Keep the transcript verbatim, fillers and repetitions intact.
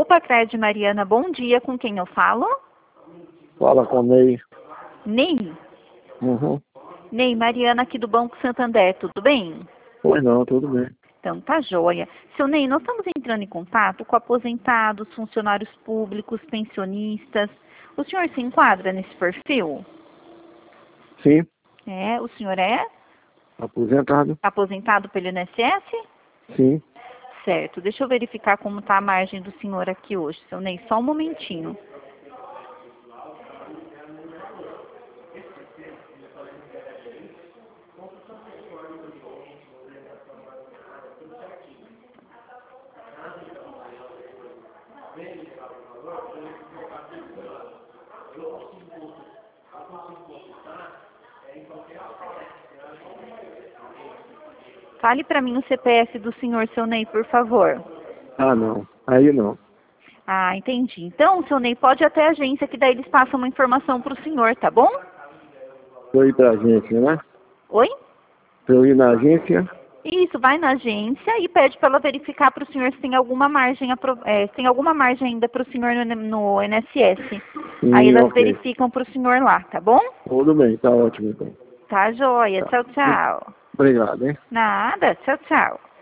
Opa, Cred Mariana, bom dia. Com quem eu falo? Fala com o Ney. Ney? Uhum. Ney, Mariana aqui do Banco Santander, tudo bem? Pois não, tudo bem. Então, tá joia. Seu Ney, nós estamos entrando em contato com aposentados, funcionários públicos, pensionistas. O senhor se enquadra nesse perfil? Sim, É, o senhor é aposentado. aposentado pelo I N S S? Sim. Certo, deixa eu verificar como está a margem do senhor aqui hoje, seu Ney, só um momentinho. Fale para mim o C P F do senhor, seu Ney, por favor. Ah, não. Aí não. Ah, entendi. Então, seu Ney, pode ir até a agência, que daí eles passam uma informação para o senhor, tá bom? Vou ir pra agência, né? Oi? Pra eu ir na agência? Isso, vai na agência e pede para ela verificar para o senhor se tem alguma margem, apro- é, se tem alguma margem ainda para o senhor no, no I N S S. Sim, Aí elas ok. verificam para o senhor lá, tá bom? Tudo bem, tá ótimo então. Tá joia. Tá. Tchau, tchau. Obrigado, hein? Nada. Tchau, tchau.